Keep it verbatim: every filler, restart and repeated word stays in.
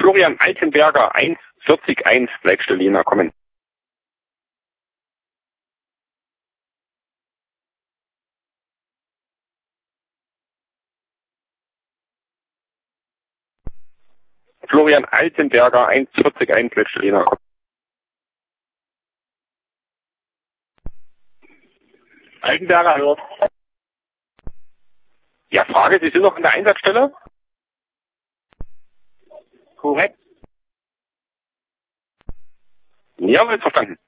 Florian Altenberger eins vierzig eins, Leitstelle kommen. Florian Altenberger eins vierzig eins, Leitstelle kommen. Altenberger, hallo. Ja, Frage, Sie sind noch an der Einsatzstelle? Korrekt. Ja, wird verstanden.